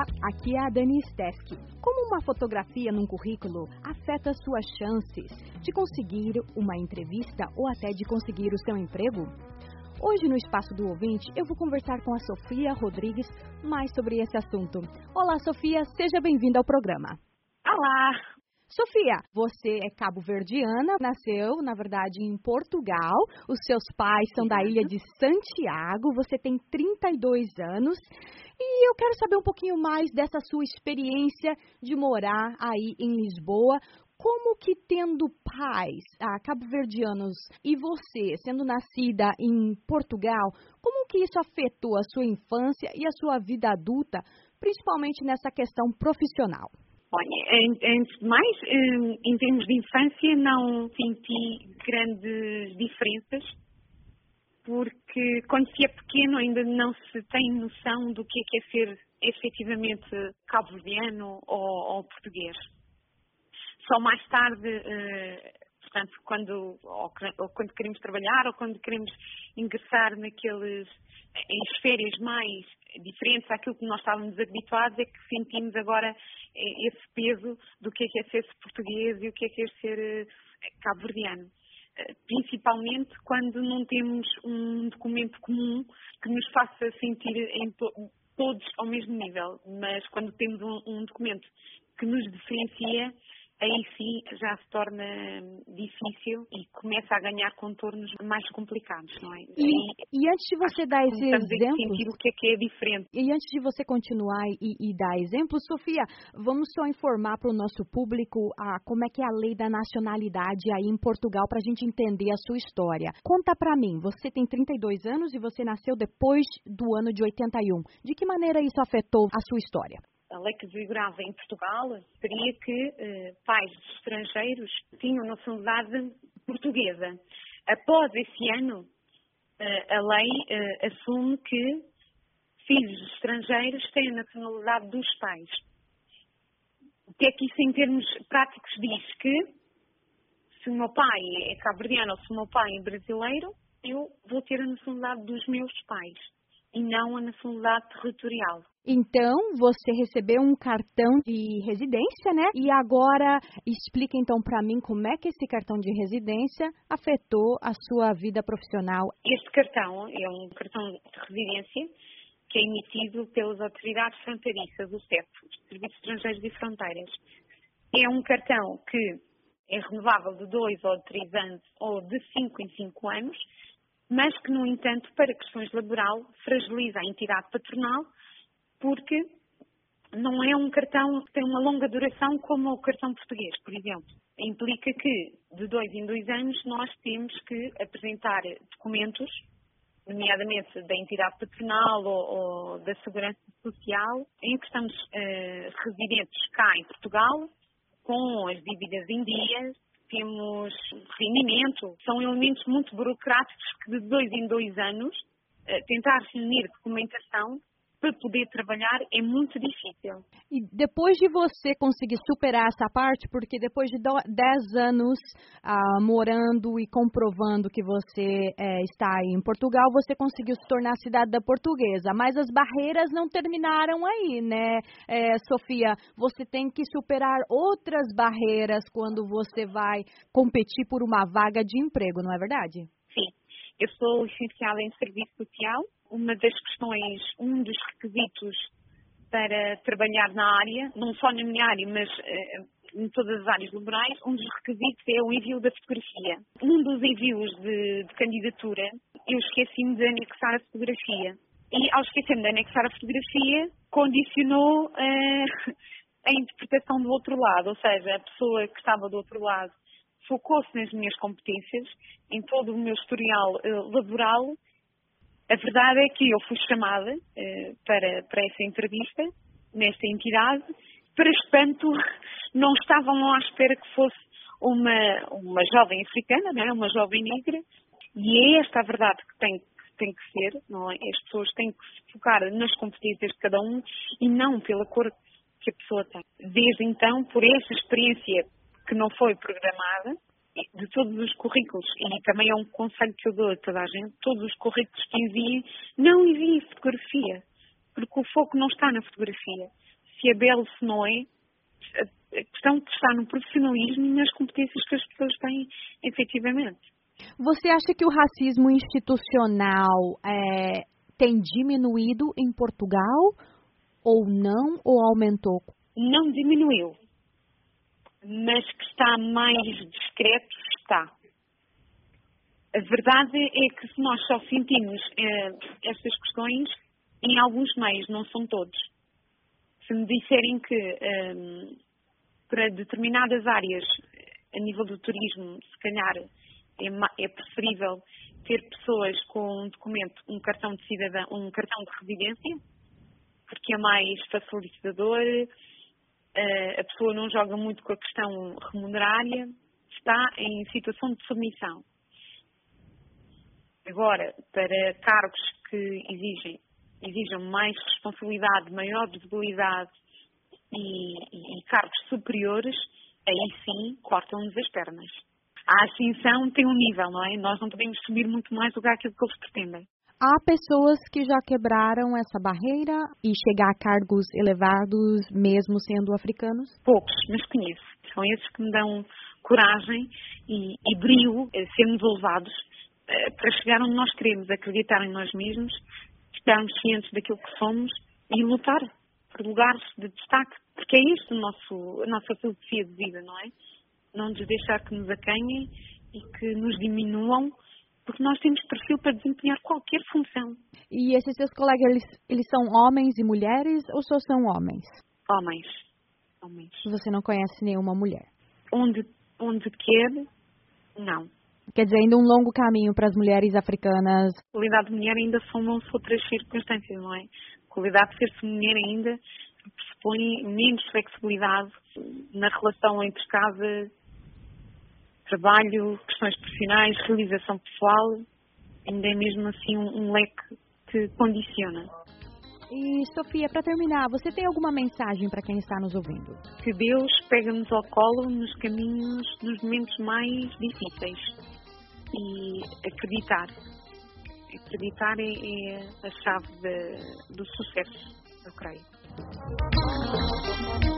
aqui é a Dani Steski. Como uma fotografia num currículo afeta suas chances de conseguir uma entrevista ou até de conseguir o seu emprego? Hoje, no Espaço do Ouvinte, eu vou conversar com a Sofia Rodrigues mais sobre esse assunto. Olá, Sofia, seja bem-vinda ao programa. Olá! Sofia, você é cabo-verdiana, nasceu, na verdade, em Portugal. Os seus pais são da ilha de Santiago, você tem 32 anos. E eu quero saber um pouquinho mais dessa sua experiência de morar aí em Lisboa. Como que tendo pais cabo-verdianos e você sendo nascida em Portugal, como que isso afetou a sua infância e a sua vida adulta, principalmente nessa questão profissional? Olha, antes de mais, em termos de infância, não senti grandes diferenças, porque quando se é pequeno ainda não se tem noção do que é ser efetivamente cabo-verdiano ou português. Só mais tarde, portanto, quando queremos trabalhar ou quando queremos ingressar em esferas mais diferentes àquilo que nós estávamos habituados, é que sentimos agora esse peso do que é ser português e o que é ser cabo-verdiano. Principalmente quando não temos um documento comum que nos faça sentir todos ao mesmo nível, mas quando temos um documento que nos diferencia, aí sim já se torna difícil e começa a ganhar contornos mais complicados, não é? E antes de você dar esse exemplo, o que é diferente. E antes de você continuar e dar exemplo, Sofia, vamos só informar para o nosso público como é que é a lei da nacionalidade aí em Portugal, para a gente entender a sua história. Conta para mim, você tem 32 anos e você nasceu depois do ano de 81. De que maneira isso afetou a sua história? A lei que vigorava em Portugal seria que pais estrangeiros tinham nacionalidade portuguesa. Após esse ano, a lei assume que filhos estrangeiros têm a nacionalidade dos pais. O que é que isso em termos práticos diz? Que se o meu pai é cabo-verdiano ou se o meu pai é brasileiro, eu vou ter a nacionalidade dos meus pais e não a nacionalidade territorial. Então, você recebeu um cartão de residência, né? E agora, explica então para mim como é que esse cartão de residência afetou a sua vida profissional. Este cartão é um cartão de residência que é emitido pelas autoridades fronteiriças, o CEF, Serviços Estrangeiros e Fronteiras. É um cartão que é renovável de 2 ou de 3 anos ou de 5 em 5 anos, mas que, no entanto, para questões laboral, fragiliza a entidade patronal, porque não é um cartão que tem uma longa duração como o cartão português, por exemplo. Implica que, de 2 em 2 anos, nós temos que apresentar documentos, nomeadamente da entidade patronal ou da segurança social, em que estamos residentes cá em Portugal, com as dívidas em dias, temos rendimento. São elementos muito burocráticos que, de 2 em 2 anos, tentar reunir documentação para poder trabalhar é muito difícil. E depois de você conseguir superar essa parte, porque depois de 10 anos morando e comprovando que você está aí em Portugal, você conseguiu se tornar cidadã portuguesa. Mas as barreiras não terminaram aí, né, Sofia? Você tem que superar outras barreiras quando você vai competir por uma vaga de emprego, não é verdade? Sim. Eu sou licenciada em Serviço Social. Uma das questões, um dos requisitos para trabalhar na área, não só na minha área, mas em todas as áreas laborais, um dos requisitos é o envio da fotografia. Um dos envios de candidatura, eu esqueci-me de anexar a fotografia. E ao esquecer-me de anexar a fotografia, condicionou a interpretação do outro lado, ou seja, a pessoa que estava do outro lado focou-se nas minhas competências, em todo o meu historial laboral. A verdade é que eu fui chamada para essa entrevista, nesta entidade. Para espanto, não estavam lá à espera que fosse uma jovem africana, não é? Uma jovem negra. E é esta a verdade que tem que ser, não é? As pessoas têm que se focar nas competências de cada um e não pela cor que a pessoa tem. Desde então, por essa experiência que não foi programada, de todos os currículos, e também é um conselho que eu dou a toda a gente, todos os currículos que enviem, não enviem fotografia, porque o foco não está na fotografia. se é belo, se não é. A questão está no profissionalismo e nas competências que as pessoas têm, efetivamente. Você acha que o racismo institucional tem diminuído em Portugal ou não, ou aumentou? Não diminuiu, mas que está mais discreto, está. A verdade é que se nós só sentimos estas questões em alguns meios, não são todos. Se me disserem que para determinadas áreas, a nível do turismo, se calhar é preferível ter pessoas com um documento, um cartão de cidadão, um cartão de residência, porque é mais facilitador, a pessoa não joga muito com a questão remunerária, está em situação de submissão. Agora, para cargos que exijam mais responsabilidade, maior visibilidade e cargos superiores, aí sim cortam-nos as pernas. A ascensão tem um nível, não é? Nós não podemos subir muito mais do que aquilo que eles pretendem. Há pessoas que já quebraram essa barreira e chegar a cargos elevados mesmo sendo africanos? Poucos, mas conheço. São esses que me dão coragem e brio a sermos ousados para chegar onde nós queremos, acreditar em nós mesmos, estarmos cientes daquilo que somos e lutar por lugares de destaque. Porque é isto a nossa filosofia de vida, não é? Não nos deixar que nos acanhem e que nos diminuam, porque nós temos perfil para desempenhar qualquer função. E esses seus colegas, eles são homens e mulheres ou só são homens? Homens. Você não conhece nenhuma mulher? Onde quer, não. Quer dizer, ainda um longo caminho para as mulheres africanas. A qualidade de mulher ainda somam-se outras circunstâncias, não é? A qualidade de ser-se mulher ainda pressupõe menos flexibilidade na relação entre casa, trabalho, questões profissionais, realização pessoal. Ainda é mesmo assim um leque que condiciona. E, Sofia, para terminar, você tem alguma mensagem para quem está nos ouvindo? Que Deus pega-nos ao colo nos caminhos, nos momentos mais difíceis. E acreditar. Acreditar é a chave do sucesso, eu creio.